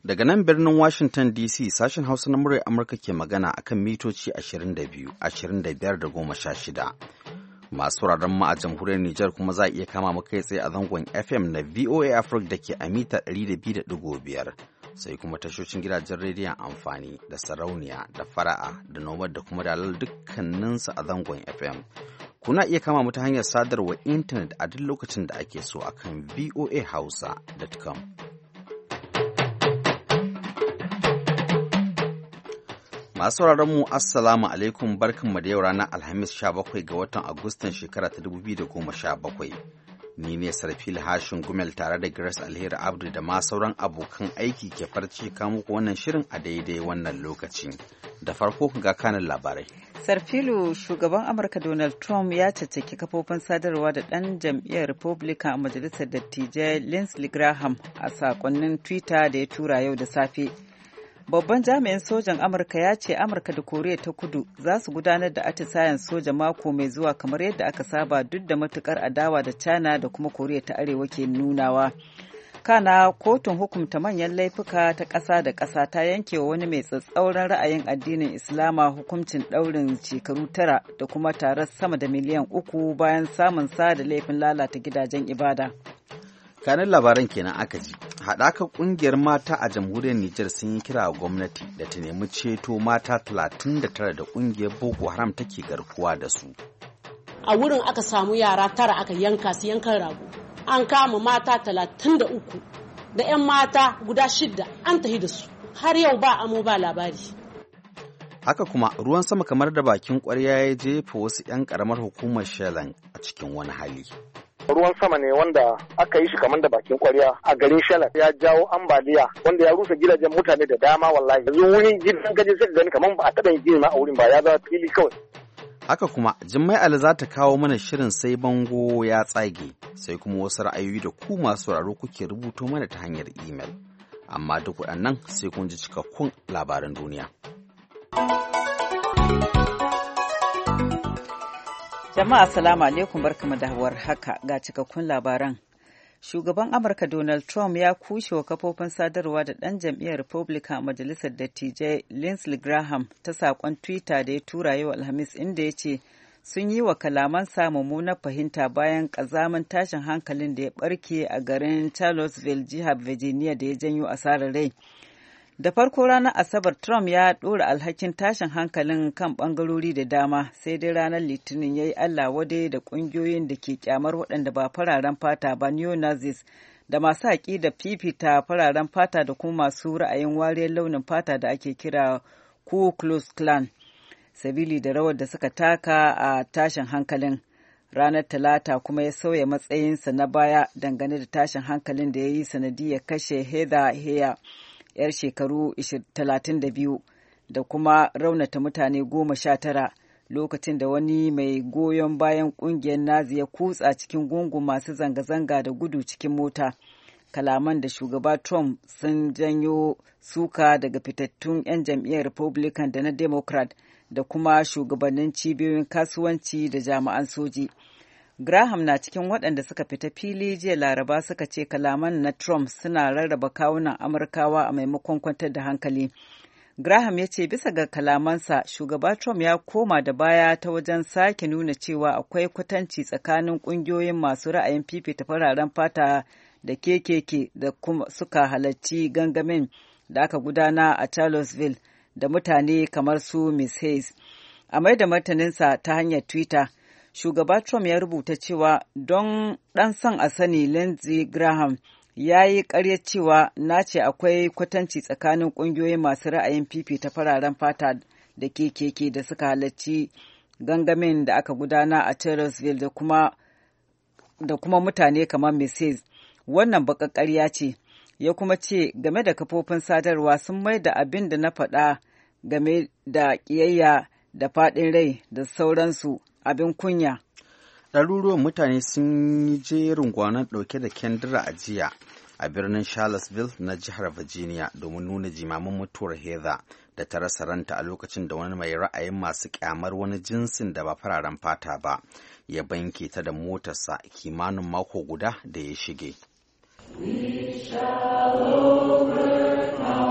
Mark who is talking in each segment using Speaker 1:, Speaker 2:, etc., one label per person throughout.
Speaker 1: Daga nan birnin Washington DC sashen Hausa na muryar Amurka ke magana akan mitoci 22, 25 da 16. Masu wuraren mu a jamhuriyar Nijar kuma za a iya kama mu kai tsaye a zangon FM na VOA Africa da ke a mita 200.5. Sai kuma tashoshin gidajen rediyon amfani da sarauniya da fara'a da nomad da kuma dalal dukkaninsu a zangon FM. Kuna iya kama mu ta hanyar sadarwar intanet a duk lokacin da ake so akan voahausa.com. Masu mu Assalamu alaikum, barkanmu da yau ranar Alhamis 17 ga watan Agustan shekara ta 2017. Ni ne Sarfil Hashin Gumel tare da Grace Alheri Abdu da ma sauran abokan aiki ke farce muku wannan shirin a daidai wannan lokaci. Da farko ga kanin labarai.
Speaker 2: Sarfilu, shugaban Amurka Donald Trump ya caccaki kafofin sadarwa da ɗan jam'iyyar Republican a majalisar dattijai Lindsey Graham a sakonnin Twitter da ya tura yau da safe. Babban jami'in sojan Amurka ya ce Amurka da Koriya ta Kudu za su gudanar da atisayen soja mako mai zuwa kamar yadda aka saba duk da matukar adawa da China da kuma Koriya ta Arewa ke nunawa. Kana kotun hukumta manyan laifuka ta ƙasa da ƙasa ta yanke wa wani mai tsatsauran ra'ayin addinin Islama hukuncin ɗaurin shekaru 9 da kuma tarar sama da miliyan 3 bayan samun sa da laifin lalata gidajen ibada.
Speaker 1: Kanin labaran kenan aka ji. Haɗakar ƙungiyar mata a jamhuriyar Nijar sun yi kira ga gwamnati da ta nemi ceto mata 39 da ƙungiyar Boko Haram take garkuwa da su.
Speaker 3: A wurin aka samu yara 9 aka yanka su yankan rago. An kama mata 33 da 'yan mata guda 6 an tahi da su. Har yau ba amo ba labari.
Speaker 1: Haka kuma ruwan sama kamar da bakin ƙwarya ya jefa wasu 'yan ƙaramar hukumar Shelan a cikin wani hali.
Speaker 4: Ruwan sama ne wanda aka yi shi kamar da bakin kwarya a garin Shalat ya jawo ambaliya wanda ya rusa gidajen mutane da dama wallahi. Yanzu wurin gidan gaje sai gani kamar ba a taɓa yin gini ma a wurin ba ya zama fili kawai.
Speaker 1: Haka kuma Jummai Ali za ta kawo mana shirin sai bango ya tsage sai kuma wasu ra'ayoyi da ku masu sauraro kuke rubuto mana ta hanyar imel. Amma duk waɗannan sai kun ji cikakkun labaran duniya.
Speaker 2: Jama'a assalamu alaikum, barkamu da haka ga cikakkun labaran. Shugaban Amurka Donald Trump ya kushe wa kafofin sadarwa da ɗan jam'iyyar Republican a majalisar dattijai Lindsey Graham ta saƙon Twitter da ya tura yau Alhamis inda ya ce sun yi wa kalamansa mummunar fahimta bayan ƙazamin tashin hankalin da ya ɓarke a garin Charlottesville, jihar Virginia da ya janyo asarar rai. Da farko ranar Asabar, Trump ya ɗora alhakin tashin hankalin kan ɓangarori da dama, sai dai ranar Litinin ya yi Allah wadai da ƙungiyoyin da ke kyamar waɗanda ba fararen fata ba, neo-Nazis, da masu haƙi da fifita fararen fata da kuma masu ra'ayin wariyar launin fata da ake kira Ku Klux Klan, sabili da rawar da suka taka a tashin hankalin. Ranar Talata kuma ya sauya matsayinsa na baya dangane da tashin hankalin da ya yi sanadiyar kashe Heather Heyer, 'yar shekaru 32 da kuma raunata mutane 19 lokacin da wani mai goyon bayan kungiyar Nazi ya kutsa cikin gungun masu zanga-zanga da gudu cikin mota. Kalaman da shugaba Trump sun janyo suka daga fitattun 'yan jam'iyyar Republican da na Democrat da kuma shugabannin cibiyoyin kasuwanci da jami'an soji. Graham na cikin waɗanda suka fita fili jiya Laraba suka ce kalaman na Trump suna rarraba kawunan Amurkawa a maimakon kwantar da hankali. Graham ya ce bisa ga kalamansa shugaba Trump ya koma da baya ta wajen sake nuna cewa akwai kwatanci tsakanin ƙungiyoyin masu ra'ayin fifita fararen fata da KKK da kuma suka halarci gangamin da aka gudana a Charlottesville da mutane kamar su Ms. Hayes. A mai da martaninsa ta hanyar Twitter, shugaba Trump ya rubuta cewa don ɗan son a sani Lindsey Graham ya yi ƙarya cewa na ce akwai kwatanci tsakanin ƙungiyoyin masu ra'ayin fifita fararen fata da KKK da suka halarci gangamin da aka gudana a Charlottesville da kuma mutane kamar Mrs. Wannan baƙar ƙarya ce, ya kuma ce game da kafofin sadarwa sun mai da abin da na faɗa game da ƙiyayya da faɗin rai da sauransu abin kunya.
Speaker 1: Ɗaruruwan mutane sun yi jerin gwanon ɗauke da kyandira a jiya a birnin Charlottesville na jihar Virginia domin nuna jimamin mutuwar Heather da ta rasa ranta a lokacin da wani mai ra'ayin masu kyamar wani jinsin da ba fararen fata ba ya banke ta da motarsa kimanin mako guda da ya shige. We shall overcome.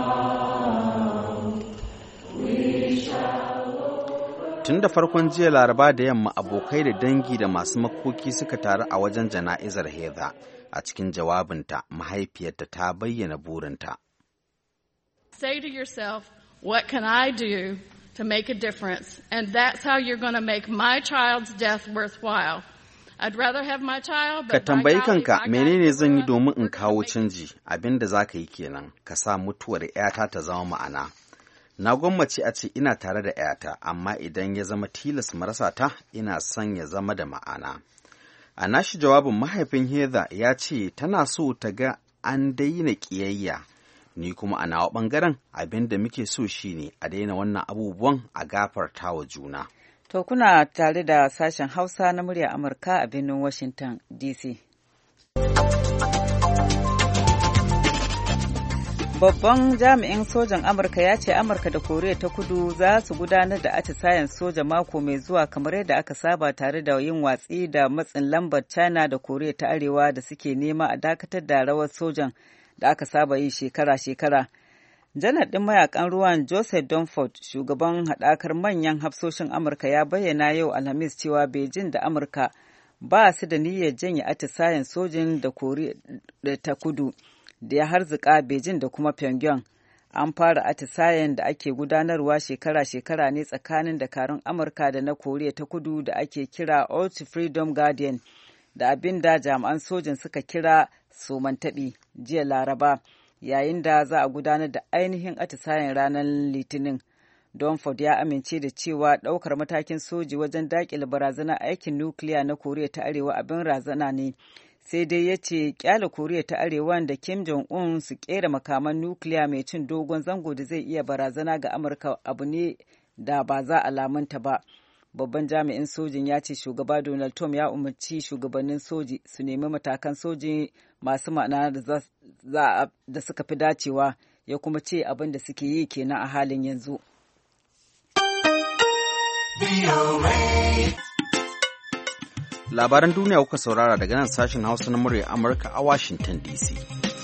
Speaker 1: Tun da farkon jiya Laraba da yamma abokai da dangi da masu makoki suka taru a wajen jana'izar Heather. A cikin jawabinta, mahaifiyarta ta bayyana burinta.
Speaker 5: Say to yourself, what can I do to make a difference? And that's how you're going to make my child's death worthwhile. I'd rather have my child,
Speaker 1: Ka tambayi kanka menene zan yi domin in kawo canji, abinda za ka yi kenan, ka sa mutuwar 'yata ta zama ma'ana. Na gwammace a ce ina tare da 'yata, amma idan ya zama tilas marasa ta, ina son ya zama da ma'ana. A nashi jawabin mahaifin Heather ya ce tana so ta ga an daina ƙiyayya, ni kuma a nawa ɓangaren abin da muke so shine a daina wannan abubuwan a gafarta wa juna.
Speaker 2: To kuna tare da sashen Hausa na murya Amurka a birnin Washington DC. Babban jami'in sojan Amurka ya ce Amurka da Koriya ta Kudu za su gudanar da atisayen soja mako mai zuwa kamar yadda aka saba tare da yin watsi da matsin lambar China da Koriya ta Arewa da suke nema a dakatar da rawar sojan da aka saba yi shekara-shekara. Janar ɗin mayakan ruwan Joseph Dunford, shugaban haɗakar manyan hafsoshin Amurka ya bayyana yau Alhamis cewa Beijing da Amurka ba su da niyyar janye atisayen sojin da Koriya ta Kudu da ya harzuka Beijing da kuma Pyongyang. An fara atisayen da ake gudanarwa shekara-shekara ne tsakanin dakarun Amurka da na Koriya ta Kudu da ake kira Old Freedom Guardian da abin da jami'an sojin suka kira somantaɓi jiya Laraba, yayin da za a gudanar da ainihin atisayen ranar Litinin. Dunford ya amince da cewa ɗaukar matakin soji wajen daƙile barazanar aikin nukiliya na Koriya ta Arewa abin razana ne. Sai dai ya ce kyale Koriya ta Arewa da Kim Jong-un su kera makaman nukiliya mai cin dogon zango da zai iya barazana ga Amurka abu ne da ba za a lamunta ba. Babban jami'in sojin ya ce shugaba Donald Trump ya umarci shugabannin soji su nemi matakan soji masu ma'ana da suka fi dacewa, ya kuma ce abin da suke yi kenan a halin yanzu.
Speaker 1: Labaran duniya kuka saurara daga nan sashen Hausa na murya Amurka a Washington DC.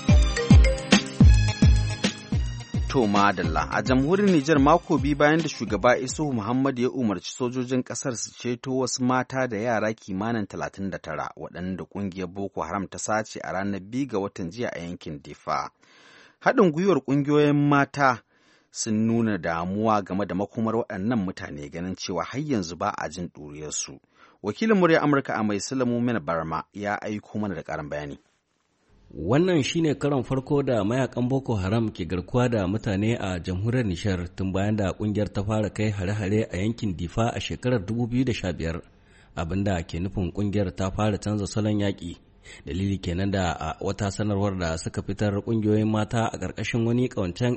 Speaker 1: To madalla, a jamhuriyar Nijar mako biyu bayan da shugaba Isuhu Muhammad ya umarci sojojin ƙasar su ceto wasu mata da yara kimanin 39 waɗanda ƙungiyar Boko Haram ta sace a ranar 2 ga watan jiya a yankin Difa. Haɗin gwiwar ƙungiyoyin mata sun nuna damuwa game da makomar waɗannan mutane ganin cewa har yanzu ba a jin ɗuriyarsu. Wakilin murya Amurka a mai Sulamu Mena Barma ya aiko mana da ƙarin bayani.
Speaker 6: Wannan shine karon farko da mayakan Boko Haram ke garkuwa da mutane a jamhuriyar Nishar tun bayan da kungiyar ta fara kai hare-hare a yankin Difa a shekarar 2015, abinda ke nufin kungiyar ta fara canza salon yaƙi. Dalili kenan da a wata sanarwar da suka fitar kungiyoyin mata a ƙarƙashin wani ƙawancen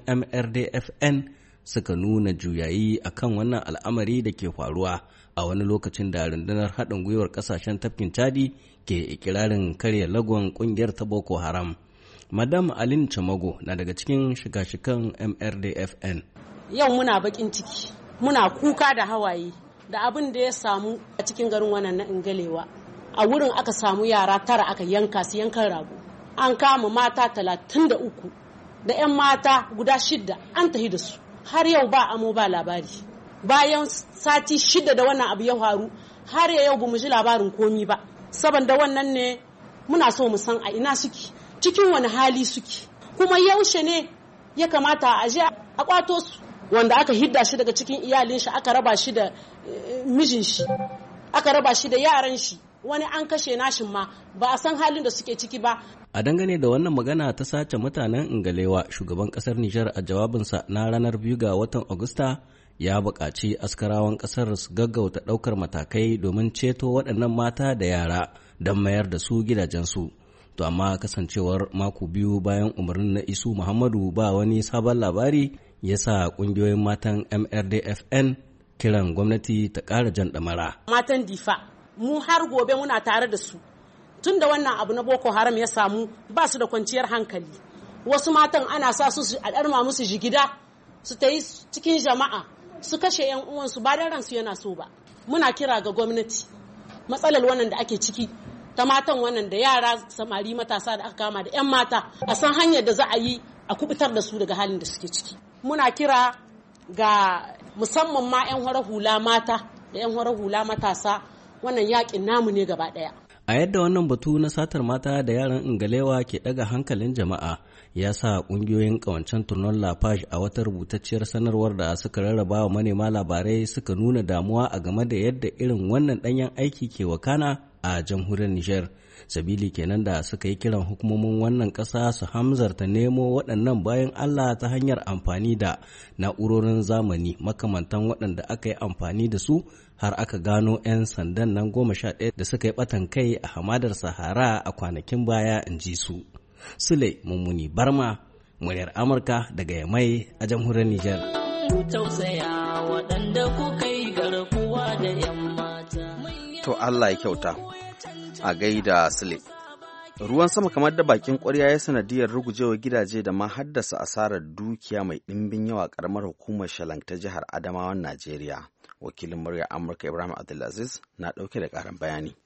Speaker 6: MRDFN suka nuna juyayi akan wannan al'amari da ke faruwa a wani lokacin da rundunar haɗin gwiwar ƙasashen tafkin Chadi ke ikirarin karya lagon ƙungiyar ta Boko Haram. Madam Alin Chamago na daga cikin shiga-shikan MRDFN.
Speaker 3: Yau muna bakin ciki, muna kuka da hawaye da abin da ya samu a cikin garin wannan na Ingalewa. A wurin aka samu yara 9 aka yanka su yankan rago. An kama mata 33 da 'yan mata guda 6 an tahi da su. Har yau ba amo ba labari. Bayan sati 6 da wannan abu ya faru, har yau ba mu ji labarin komi ba. Saboda wannan ne muna so mu san a ina suke, cikin wani hali suke, kuma yaushe ne ya kamata a je a kwato su. Wanda aka hidda shi daga cikin iyalin shi, aka raba shi da mijin shi, aka raba shi da yaran shi, wani an kashe nashin ma ba a san halin da suke ciki ba.
Speaker 6: A dangane da wannan magana ta sace mutanen Ingalewa, shugaban kasar Nijar a jawabinsa na ranar 2 ga watan Agusta ya buƙaci askarawan ƙasar su gaggauta ɗaukar matakai domin ceto waɗannan mata da yara don mayar da su gidajensu. To amma kasancewar mako 2 bayan umarnin na Isu Muhammadu ba wani sabon labari ya sa ƙungiyoyin matan MRDFN kiran gwamnati ta ƙara jan ɗamara.
Speaker 3: Matan Difa, mu har gobe muna tare da su. Tun da wannan abu na Boko Haram ya samu ba su da kwanciyar hankali. Wasu matan ana sa su a ɗarma musu jigida su ta yi cikin jama'a su kashe 'yan uwansu ba da ransu yana so ba. Muna kira ga gwamnati matsalar wannan da ake ciki ta matan wannan da yara samari matasa da aka kama da 'yan mata a san hanyar da za a yi a kubutar da su daga halin da suke ciki. Muna kira ga musamman ma 'yan hula mata da 'yan horar hula matasa, wannan yakin namu ne gaba ɗaya.
Speaker 6: A yadda wannan batu na satar mata da yaran Ingalewa ke ɗaga hankalin jama'a ya sa ƙungiyoyin ƙawancen Tournon La Page a wata rubutacciyar sanarwar da suka rarraba wa manema labarai suka nuna damuwa a game da yadda irin wannan ɗanyen aiki ke wakana a jamhuriyar Nijar. Sabili kenan da suka yi kiran hukumomin wannan ƙasa su hamzarta nemo waɗannan bayan Allah ta hanyar amfani da na'urorin zamani makamantan waɗanda aka yi amfani da su har aka gano 'yan sandan nan 11 da suka yi ɓatan kai a hamadar Sahara a kwanakin baya, in ji su. Sule Mummuni Barma, muryar Amurka daga Yamai a jamhuriyar Nijar.
Speaker 7: Tausaya waɗanda kuka yi garkuwa da 'yan mata.
Speaker 1: To Allah ya kyauta. A gaida Sule. Ruwan sama kamar da bakin ƙwarya ya sanadiyar rugujewa gidaje da ma haddasa asarar dukiya mai ɗimbin yawa ƙaramar hukumar Shalang ta jihar Adamawan Najeriya. Wakilin murya Amurka Ibrahim Abdulaziz na ɗauke da ƙarin bayani.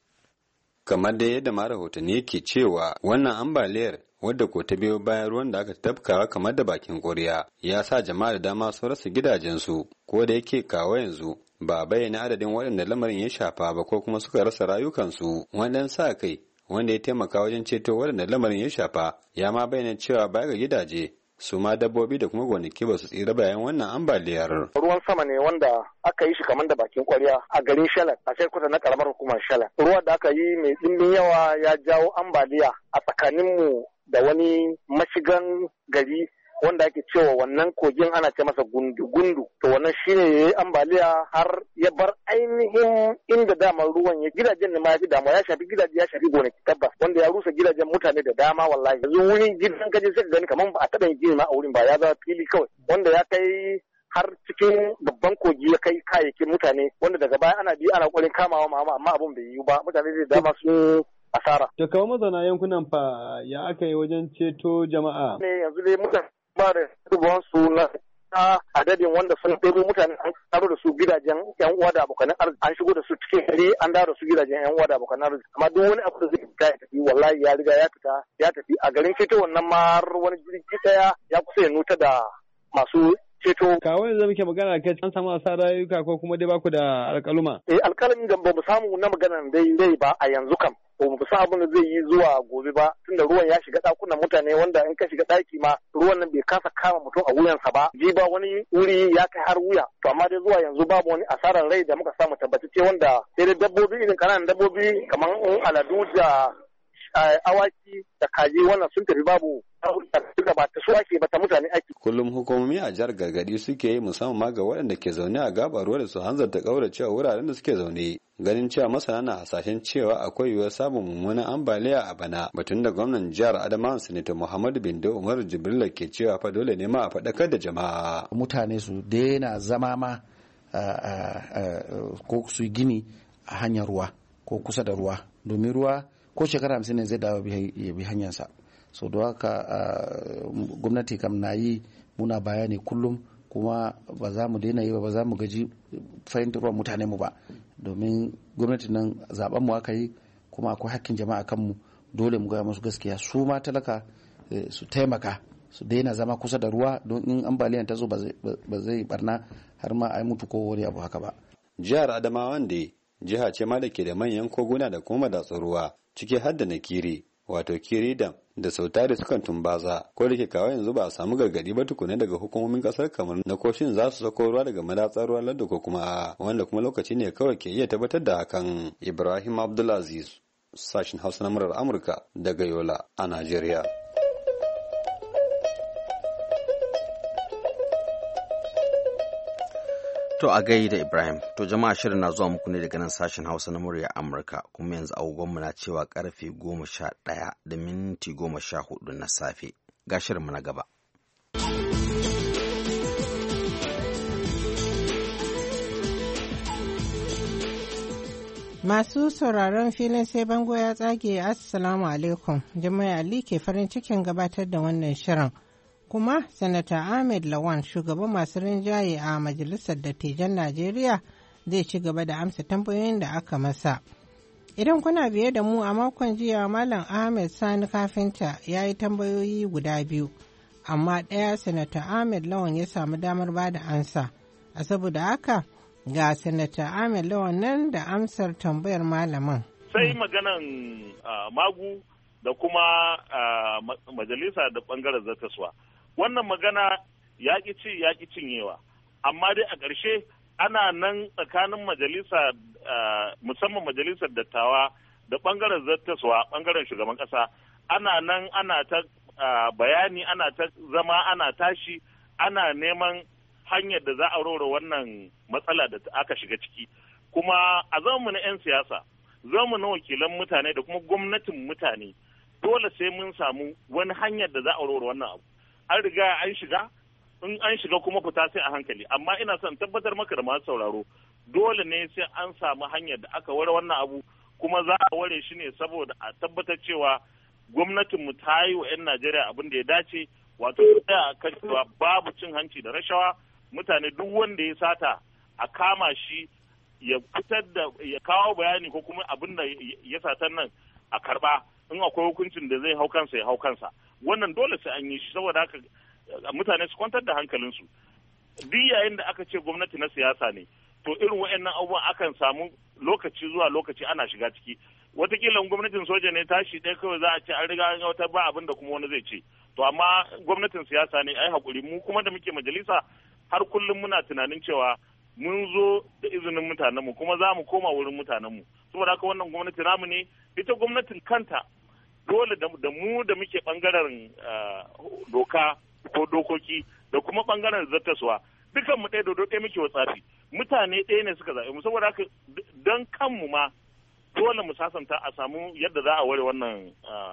Speaker 8: Kamar da yadda ma rahotanni ke cewa wannan ambaliyar wadda ko ta biyo bayan ruwan da aka tafkawa kamar da bakin ƙwarya ya sa jama'a da dama sun rasa gidajensu, ko da yake kawo yanzu ba a bayyana adadin waɗanda lamarin ya shafa ba ko kuma suka rasa rayukansu. Wannan sa kai wanda ya taimaka wajen ceto waɗanda lamarin ya shafa ya ma bayyana cewa baya ga gidaje su ma dabbobi da kuma gonaki ba su tsira bayan wannan ambaliyar.
Speaker 4: Ruwan sama ne wanda aka yi shi kamar da bakin kwarya a garin Shalang, a sai kusa na karamar hukumar Shalang. Ruwa da aka yi mai ɗimbin yawa ya jawo ambaliya a tsakaninmu da wani mashigan gari wanda ake cewa wannan kogin ana ce masa gundu-gundu. To wannan shine ya yi ambaliya har ya bar ainihin inda dama ruwan ya gidajen ne ma ya fi damuwa, ya shafi gidaje ya shafi gonaki tabbas, wanda ya rusa gidajen mutane da dama wallahi. Yanzu wurin gidan gaji sai ka gani kamar ba a taɓa yin gini ma a wurin ba, ya zama fili kawai wanda ya kai har cikin babban kogi ya kai kayayyakin mutane wanda daga baya ana biyu ana ƙoƙarin kamawa amma abun bai yiwu ba, mutane da dama sun asara.
Speaker 9: To kawo mazauna yankunan fa ya aka yi wajen ceto jama'a?
Speaker 4: Ne yanzu dai mutane ba da rubuwan su na adadin wanda sun ɗebo mutane an karo da su gidajen yan uwa da abokan arziki, an shigo da su cikin gari an dawo da su gidajen yan uwa da abokan arziki, amma duk wani abu da zai fita ya tafi wallahi ya riga ya tafi a garin ceto wannan ma wani jirgi daya ya kusa ya nuta da masu ceto.
Speaker 9: Kawo yanzu muke magana kai an samu asarar rayuka ko kuma dai baku da alƙaluma?
Speaker 4: Alƙalamin da ba mu samu na maganar dai ba a yanzu kam. Ba mu san abin da zai yi zuwa gobe ba tunda ruwan ya shiga ɗakunan mutane wanda in ka shiga ɗaki ma ruwan nan bai kasa kama mutum a wuyansa ba. Ji ba wani wuri ya kai har wuya. To amma dai zuwa yanzu babu wani asarar rai da muka samu tabbatacce wanda sai dai dabbobi irin ƙananan dabbobi kamar aladu da awaki da kaji wannan sun tafi babu da ba ta su ake ba ta mutane ake.
Speaker 8: Kullum hukumomi a jihar gargadi suke yi musamman ma ga waɗanda ke zaune a gabar ruwa da su hanzarta ƙauracewa wuraren da suke zaune. Ganin cewa masana na hasashen cewa akwai yiwuwar samun mummunan ambaliya a bana, batun da gwamnan jihar Adamawa Sanata Muhammadu Bindo Umaru Jibrila ke cewa fa dole ne ma a faɗakar da jama'a.
Speaker 10: Mutane su daina zama ma ko su gini a hanyar ruwa ko kusa da ruwa, domin ruwa ko shekara 50 ne zai dawo ya bi hanyarsa. So don haka gwamnati kam na yi muna bayani kullum, kuma ba za mu daina yi ba za mu gaji fahimtarwa mutane mu ba, domin gwamnati nan zaben mu aka yi kuma akwai hakkin jama'a kanmu, dole mu gaya musu gaskiya. Su ma talaka su taimaka su daina zama kusa da ruwa, don in ambaliyan ta zo ba zai barna har ma a mutu ko wani abu haka ba.
Speaker 8: Jihar Adamawa da jiha ce ma da ke da manyan koguna da kuma madatsun ruwa, ciki har da na Kiri, wato Kiri Dam da sautari sukan tumbaza, ko da ke kawo yanzu ba a samu gargadi ba tukuna daga hukumomin kasar kamar na koshin za su sako ruwa daga madatsar ruwan ladda ko kuma wanda kuma lokaci ne kawai ke iya tabbatar da hakan. Ibrahim Abdulaziz, sashin Hausa na murar Amurka daga Yola a Najeriya.
Speaker 1: To a gaida Ibrahim, to jama'a shirin na zuwa muku ne daga nan sashen Hausa na murya Amurka, kuma yanzu agogonmu na cewa karfe 11 da minti 14 na safe. Ga shirinmu na gaba.
Speaker 11: Masu sauraron filin sai bango ya tsage, Assalamu alaikum. Jama'a Ali ke farin cikin gabatar da wannan shirin. Kuma Sanata Ahmed Lawan, shugaban masu rinjaye a Majalisar Dattijan Najeriya, zai ci gaba da amsa tambayoyin da aka masa. Idan kuna biye da mu a makon jiya, Malam Ahmed Sani Kafinta ya yi tambayoyi guda biyu, amma ɗaya Sanata Ahmed Lawan ya samu damar ba da ansa. A saboda haka Ga Sanata Ahmed Lawan nan da amsar tambayar malamin.
Speaker 12: Sai maganan magu da kuma majalisa da ɓangaren zartaswa. Wannan magana yaƙi ci yaƙi cinyewa. Amma dai a ƙarshe ana nan tsakanin majalisa musamman majalisar dattawa da ɓangaren zartaswa ɓangaren shugaban ƙasa ana nan ana ta bayani ana ta zama ana tashi ana neman hanyar da za a rora wannan matsala da aka shiga ciki kuma a zamu na 'yan siyasa zamu na wakilan mutane da kuma gwamnatin mutane dole sai mun samu wani hanyar da za a rora wannan abu an riga an shiga in an shiga kuma fita sai a hankali amma ina son tabbatar maka da masu sauraro dole ne sai an samu hanyar da aka ware wannan abu kuma za a ware shi ne saboda a tabbatar cewa gwamnatinmu ta yi wa 'yan Najeriya abin da ya dace wato a kan cewa babu cin hanci da rashawa mutane duk wanda ya sata a kama shi ya fitar da ya kawo bayani ko kuma abin da ya satan nan a karba in akwai hukuncin da zai hau kansa ya hau kansa wannan dole sai an yi shi saboda haka mutane su kwantar da hankalinsu duk yayin da aka ce gwamnati na siyasa ne to irin waɗannan abubuwan akan samu lokaci zuwa lokaci ana shiga ciki watakila gwamnatin soja ne tashi ɗaya kawai za a ce an riga an wata ba abin da kuma wani zai ce to amma gwamnatin siyasa ne ai hakuri mu kuma da muke majalisa har kullum muna tunanin cewa mun zo da izinin mutanenmu kuma za mu koma wurin mutanenmu saboda haka wannan gwamnati namu ne ita gwamnatin kanta dole da mu da muke bangaren doka ko dokoki da kuma bangaren zattaswa dukan mu ɗaya dodo ɗaya muke watsafi mutane ɗaya ne suka zaɓe mu saboda haka don kanmu ma dole mu sasanta a samu yadda za a ware wannan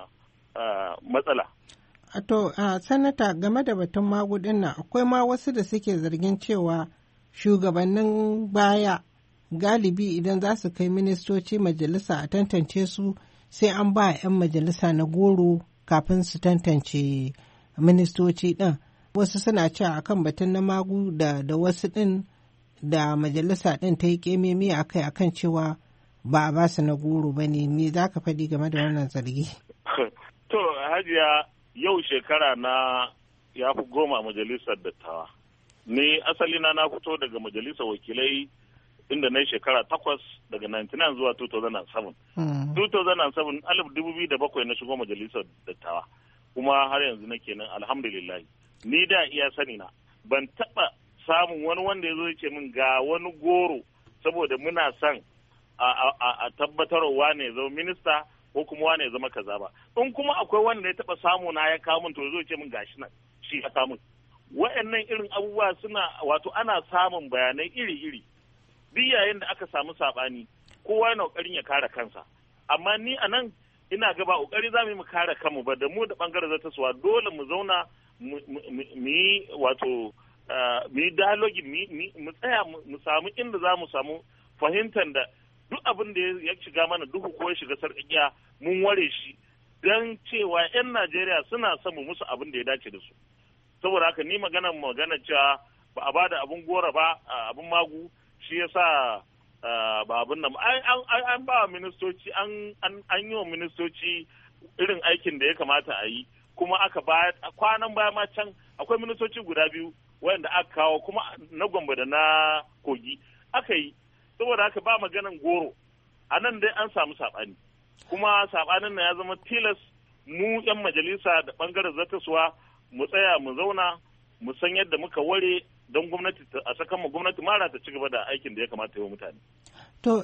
Speaker 12: matsala.
Speaker 11: To, sanata game da batun magudin nan akwai ma wasu da suke zargin cewa shugabannin baya galibi idan za su kai ministoci majalisa a tantance su sai an ba 'yan majalisa na goro kafin su tantance ministoci ɗin. Wasu suna cewa akan batun na magu da wasu ɗin da majalisa ɗin ta yi ƙememi a kai akan cewa ba a ba su na goro ba ne. Me za ka faɗi game da wannan zargi?
Speaker 12: To, Hajiya, yau shekara na ya fi 10 majalisar dattawa. Ni asali na fito daga majalisar wakilai inda na yi shekara 8 daga 99 zuwa 2007. 2007 2007 na shigo majalisar dattawa kuma har yanzu nake nan alhamdulillah. Ni da iya sani na ban taɓa samun wani wanda ya zo ce min ga wani goro saboda muna son a tabbatarwa ne zama minista ko kuma wane ya zama kaza ba in kuma akwai wanda ya taba samu na ya kawo min to zo ce min gashi nan shi ya kawo min wayannan irin abubuwa suna wato ana samun bayanai iri-iri duk yayin da aka samu sabani kowa yana kokarin ya kare kansa amma ni anan ina ga ba kokari za mu yi mu kare kanmu ba da mu da bangaren zartaswa dole mu zauna mu yi wato mu yi dialogue mu tsaya mu samu inda za mu samu fahimtar da duk abin da ya shiga mana duhu ko ya shiga sarƙaƙiya mun ware shi don cewa 'yan Najeriya suna son mu musu abin da ya dace da su. Saboda haka ni magana cewa ba a bada abin gora ba abin magu shi yasa ba abin nan an ba ministoci an yi wa ministoci irin aikin da ya kamata a yi kuma aka ba kwanan baya ma can akwai ministoci guda 2 wanda aka kawo kuma na Gombe da na Kogi aka yi saboda haka ba maganan goro a nan dai an samu saɓani kuma saɓanin na ya zama tilas mu 'yan majalisa da ɓangaren zartaswa mu tsaya mu zauna mu san yadda muka ware don gwamnati a sakan mu gwamnati mara ta ci gaba da aikin da ya kamata yi wa mutane.
Speaker 11: To,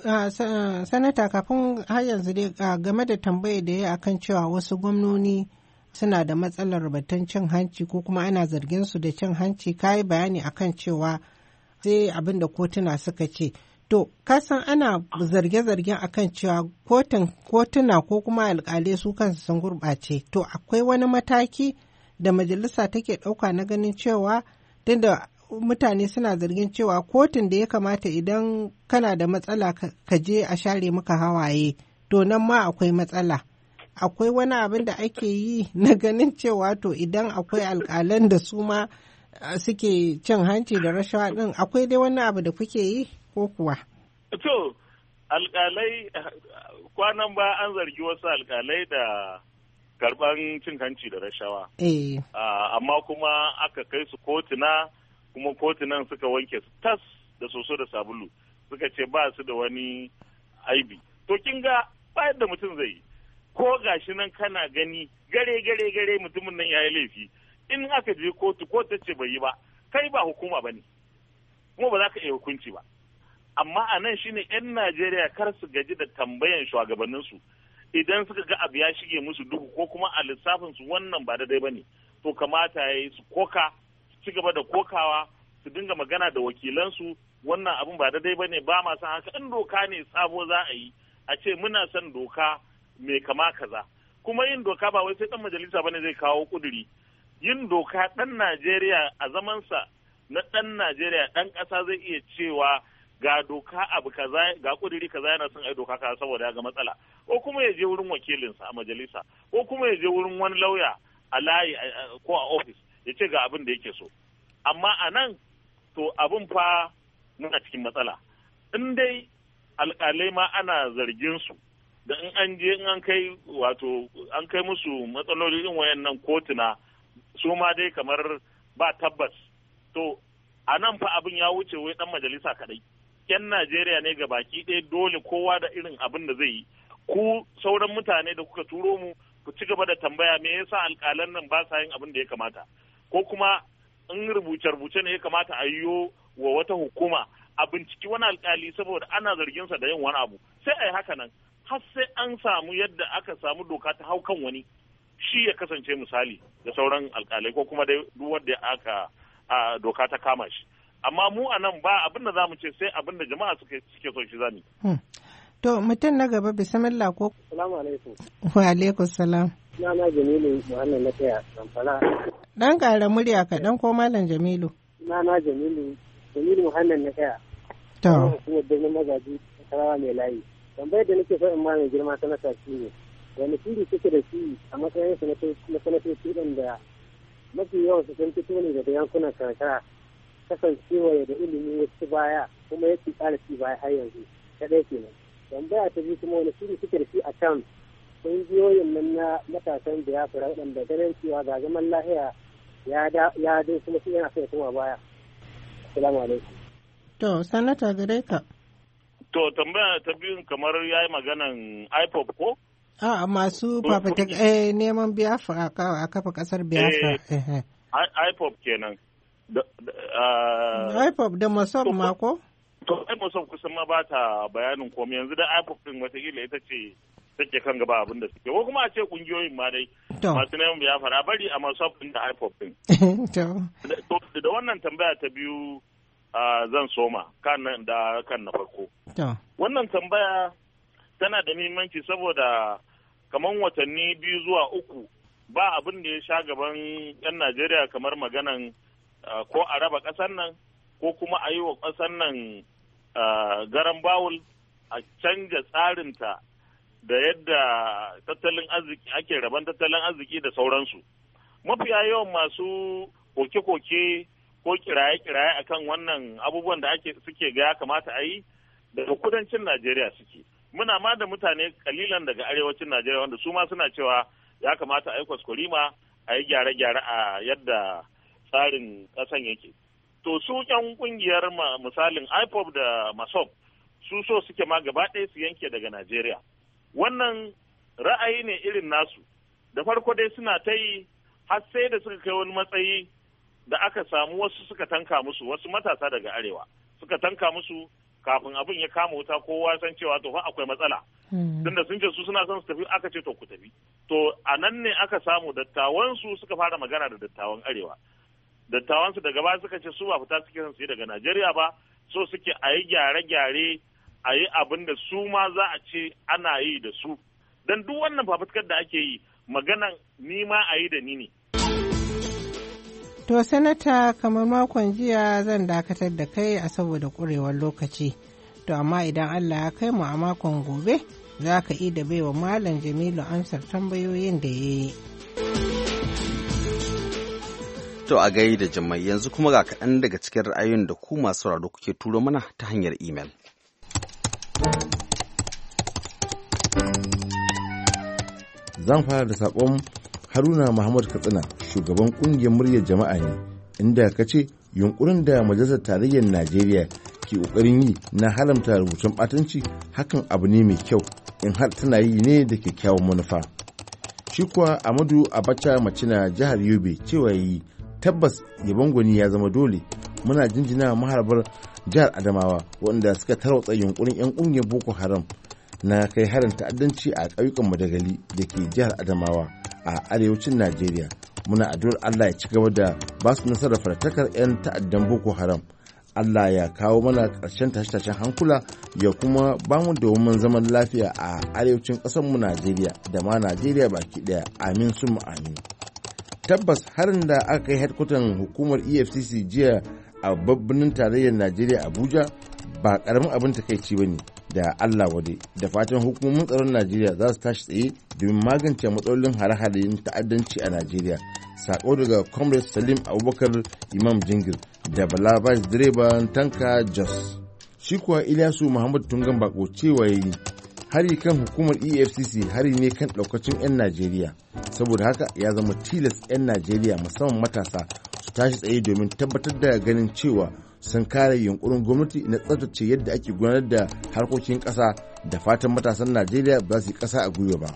Speaker 11: sanata kafin har yanzu dai game da tambayar da ya akan cewa wasu gwamnoni suna da matsalar batun cin hanci ko kuma ana zargin su da cin hanci kayi bayani akan cewa sai abin da kotuna suka ce. To, kasan ana zarge-zargen akan cewa kotuna ko kuma alƙalai su kansu sun gurɓace. To, akwai wani mataki da majalisa take ɗauka na ganin cewa tunda mutane suna zargin cewa kotun da ya kamata idan kana da matsala ka je a share maka hawaye, to nan ma akwai matsala. Akwai wani abin da ake yi na ganin cewa to idan akwai alƙalan da su ma suke cin hanci da rashawa ɗin akwai dai wani abu da kuke yi? Ko kuwa?
Speaker 12: To, alƙalai kwanan ba an zargi wasu alƙalai da karɓan cin hanci da rashawa. Amma kuma aka kai su kotuna, kuma kotunan suka wanke su tas da soso da sabulu. suka ce ba su da wani aibi. To kin ga ba yadda mutum zai yi, ko gashi nan kana gani gare mutumin nan ya yi laifi, in aka je kotu ta ce bai yi ba, kai ba hukuma ba ne, kuma ba za ka iya hukunci ba. Amma a nan shine 'yan Najeriya kar su gaji da tambayan shugabanninsu idan suka ga abu ya shige musu duhu ko kuma a lissafinsu wannan ba daidai ba ne, to kamata ya yi su koka, su ci gaba da kokawa, su dinga magana da wakilansu, wannan abun ba daidai ba ne, ba ma san haka. In doka ne sabo za a yi, a ce muna son doka mai kama kaza. Kuma yin doka ba wai sai ɗan majalisa ba ne zai kawo ƙuduri. Yin doka ɗan Najeriya a zamansa na ɗan Najeriya ɗan ƙasa zai iya cewa ga doka abu kaza, ga ƙuduri kaza yana son ai doka kaza saboda ya ga matsala. Ko kuma ya je wurin wakilinsa a majalisa, ko kuma ya je wurin wani lauya a layi ko a ofis ya ce ga abin da yake so. Amma a nan to abin fa muna cikin matsala. In dai alƙalai ma ana zargin su da in an je in an kai musu matsaloli in wayannan kotuna su ma dai kamar ba tabbas. To a nan fa abin ya wuce wai dan majalisa kadai. 'Yan Najeriya ne ga baki ɗaya dole kowa da irin abin da zai yi. Ku sauran mutane da kuka turo mu ku ci gaba da tambaya me yasa alƙalan nan ba sa yin abin da ya kamata, ko kuma in rubuce-rubuce ne ya kamata a yiwo wa wata hukuma a binciki wani alƙali saboda ana zargin sa da yin wani abu, sai a yi haka nan har sai an samu yadda aka samu doka ta hau kan wani, shi ya kasance misali da sauran alƙalai ko kuma dai duk wanda aka doka ta kama shi. Amma mu a nan ba abin da za mu ce sai abin da jama'a suke so shi zani.
Speaker 11: To mutum na gaba bismillah ko.
Speaker 13: Salamu alaikum.
Speaker 11: Wa alaikum salam.
Speaker 13: Na Jamilu Muhammad na taya Zamfara.
Speaker 11: Dan ƙara murya kaɗan ko Malam Jamilu.
Speaker 13: Na Jamilu Muhammad na taya.
Speaker 11: To.
Speaker 13: Kuma birnin magaji Tarawa mai layi. Tambayar da nake so in ma mai girma sanata shi ne. Wani shiri suke da shi a matsayin na sanatoci da mafi yawan su sun fito ne daga yankunan karkara, kasancewa da ilimi wasu baya kuma yake ƙara ci baya har yanzu. Ta ɗaya kenan. Tambaya ta biyu kuma wani shiri suke da shi a kan ƙungiyoyin nan na matasan Biafra waɗanda ganin cewa ga zaman lahiya ya dai kuma shi yana sai kuma baya. Assalamu alaikum.
Speaker 11: To sanata gare ka.
Speaker 12: To tambaya ta biyun kamar ya yi maganan IPOP ko?
Speaker 11: A masu fafata neman Biafra a kafa ƙasar Biafra.
Speaker 12: IPOP kenan.
Speaker 11: IPOP da Masob ma ko?
Speaker 12: To ai Masob kusan ma ba ta bayanin komai, yanzu da IPOP din watakila ita ce take kan gaba abin da suke, ko kuma a ce kungiyoyin ma dai masu neman Biafra bari a Masob din da IPOP din. Da wannan tambaya ta biyu zan soma kan na farko. Wannan tambaya tana da muhimmanci saboda kamar watanni 2 zuwa 3 ba abin da ya sha gaban 'yan Najeriya kamar maganan ko a raba ƙasar nan ko kuma a yi wa ƙasar nan garan bawul, a canja tsarinta da yadda tattalin arziki ake raban tattalin arziki da sauransu. Mafiya yawan masu koke-koke ko kiraye-kiraye akan wannan abubuwan da suke ga ya kamata a yi daga kudancin Najeriya suke. Muna ma da mutane kalilan daga arewacin Najeriya wanda su ma suna cewa ya kamata a yi kwaskwarima, a yi gyare-gyare a yadda tsarin ƙasan yake. To su ƴan ƙungiyar misalin IPOP da Masob su so suke ma gaba ɗaya su yanke daga Najeriya. Wannan ra'ayi ne irin nasu. Da farko dai suna ta yi har sai da suka kai wani matsayi da aka samu wasu suka tanka musu, wasu matasa daga arewa suka tanka musu kafin abin ya kama wuta kowa san cewa to fa akwai matsala. Tunda sun ce su suna son su tafi, aka ce to ku tafi. To a nan ne aka samu dattawansu suka fara magana da dattawan arewa. Dattawansu daga baya suka ce su ba fita suke son su yi daga Najeriya ba, so suke a yi gyare-gyare, a yi abin da su ma za a ce ana yi da su. Don duk wannan fafutukar da ake yi maganan ni ma a yi da ni ne.
Speaker 11: To sanata kamar makon jiya zan dakatar da kai a saboda ƙurewar lokaci. To amma idan Allah ya kai mu a makon gobe za ka yi da baiwa Malam Jamilu amsar tambayoyin da ya yi.
Speaker 1: To a gai da Jummai, yanzu kuma ga kaɗan daga cikin ra'ayoyin da ku masu sauraro kuke turo mana ta hanyar imel.
Speaker 14: Zan fara da saƙon Haruna Muhammad Katsina, shugaban ƙungiyar muryar jama'a ne, inda ka ce yunkurin da Majalisar Tarayyar Najeriya ke ƙoƙarin yi na haramta rubutun ɓatanci hakan abu ne mai kyau in har tana yi ne da kyakkyawan manufa. Shi kuwa Amadu Abacha Macina jihar Yobe cewa yi tabbas yabon gwani ya zama dole. Muna jinjina maharbar jihar Adamawa waɗanda suka tarwatsa yunkurin 'yan ƙungiyar Boko Haram na kai harin ta'addanci a ƙauyukan Madagali da ke jihar Adamawa a arewacin Najeriya. Muna addu'ar Allah ya ci gaba da ba su nasarar fatakar 'yan ta'addan Boko Haram. Allah ya kawo mana ƙarshen tashe-tashen hankula ya kuma ba mu domin zaman lafiya a arewacin ƙasarmu Najeriya da ma Najeriya baki ɗaya. Amin summa amin. Tabbas harin da aka kai hedkwatan hukumar EFCC jiya a babban tarayyar Najeriya Abuja ba ƙaramin abin takaici ba ne da Allah wade. Da fatan hukumomin tsaron Najeriya za su tashi tsaye domin magance matsalolin hare-haren ta'addanci a Najeriya. Sako daga Comrade Salim Abubakar Imam Jingir da Bala Vice direban tanka Jos. Shi kuwa Ilyasu Muhammad Tungan Bako cewa yayi hari kan hukumar EFCC hari ne kan daukacin 'yan Najeriya. Saboda haka ya zama tilas 'yan Najeriya musamman matasa su tashi tsaye domin tabbatar da ganin cewa sun kare yunkurin gwamnati na tsaftace yadda ake gudanar da harkokin ƙasa da fatan matasan Najeriya ba su yi ƙasa a gwiwa ba.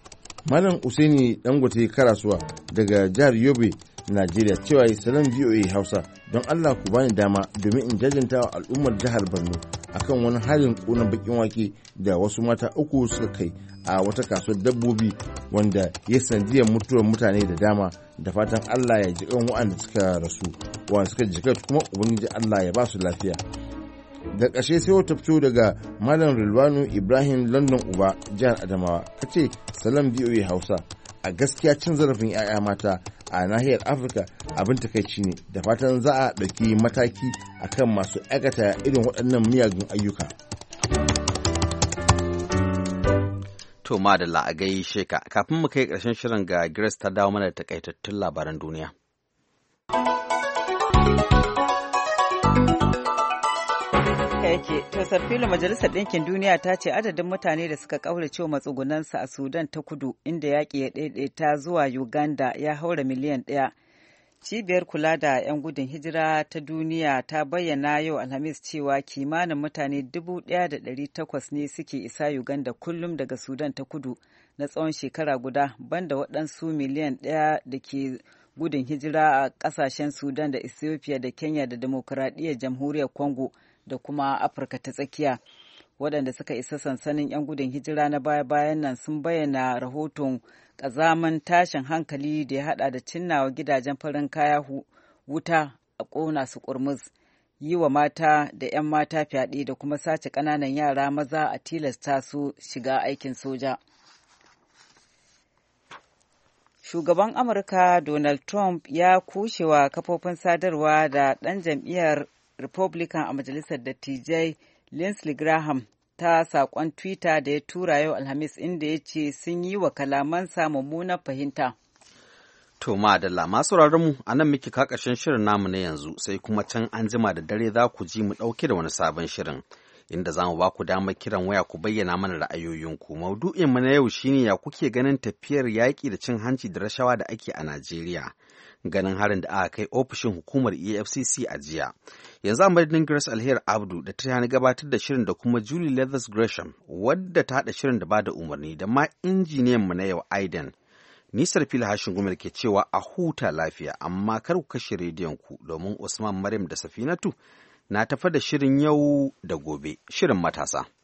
Speaker 14: Malam Usaini Dangote Karasuwa daga jihar Yobe, Najeriya cewa yi salam VOA Hausa don Allah ku bani dama domin in jajanta wa al'ummar jihar Borno akan wani halin ƙunan bakin wake da wasu mata uku suka kai a wata kasuwar dabbobi wanda ya sanadiyar mutuwar mutane da dama. Da fatan Allah ya ji kan waɗanda suka rasu waɗanda suka jika kuma ubangiji Allah ya ba su lafiya. Da ƙarshe sai wata fito daga Malam Rilwanu Ibrahim London Uba jihar Adamawa kace salam VOA Hausa a gaskiya cin zarafin 'ya'ya mata a nahiyar Afirka abin takaici ne da fatan za a ɗauki mataki akan masu aikata irin waɗannan miyagun ayyuka.
Speaker 1: To madalla a gaishe ka kafin mu kai ƙarshen shirin ga Grace ta dawo mana da takaitattun labaran duniya.
Speaker 2: yake to sarfilo majalisar ɗinkin duniya ta ce adadin mutane da suka ƙaurace matsugunansu a Sudan ta kudu inda yaƙi ya ɗaiɗaita zuwa Uganda ya haura miliyan 1. Cibiyar kula da 'yan gudun hijira ta duniya ta bayyana yau Alhamis cewa kimanin mutane 1,800 ne suke isa Uganda kullum daga Sudan ta kudu na tsawon shekara guda, banda waɗansu miliyan 1 da ke gudun hijira a ƙasashen Sudan da Ethiopia da Kenya da Demokuraɗiyyar Jamhuriyar Congo da kuma Afirka ta tsakiya. Waɗanda suka isa sansanin 'yan gudun hijira na baya-bayan nan sun bayyana rahoton ƙazaman tashin hankali da ya haɗa da cinnawa gidajen farin kaya wuta a ƙona su ƙurmus, yi wa mata da 'yan mata fyaɗe da kuma sace ƙananan yara maza a tilasta su shiga aikin soja. Shugaban Amurka Donald Trump ya kushewa kafofin sadarwa da ɗan jam'iyyar Republican a Majalisar Dattijai Lindsey Graham ta saƙon Twitter da ya tura yau Alhamis inda ya ce sun yi wa kalamansa mummunar fahimta.
Speaker 1: To madalla masu mu a nan muke ƙarshen shirin namu na yanzu sai kuma can an jima da dare za ku ji mu ɗauke da wani sabon shirin. Inda za mu ba ku damar kiran waya ku bayyana mana ra'ayoyinku. Maudu'inmu na yau shine ya kuke ganin tafiyar yaƙi da cin hanci da rashawa da ake a Najeriya. Ganin harin da aka kai ofishin hukumar EFCC a jiya. Yanzu a madadin Grace Alheri Abdu da ta yana gabatar da shirin da kuma Julie Leathers Gresham wadda ta haɗa shirin da bada umarni da ma injiniyan mu na yau Aiden. Nisar fili hashin gumar ke cewa a huta lafiya amma kar ku kashe rediyon ku domin Usman Maryam da Safinatu na tafa da shirin yau da gobe, shirin matasa.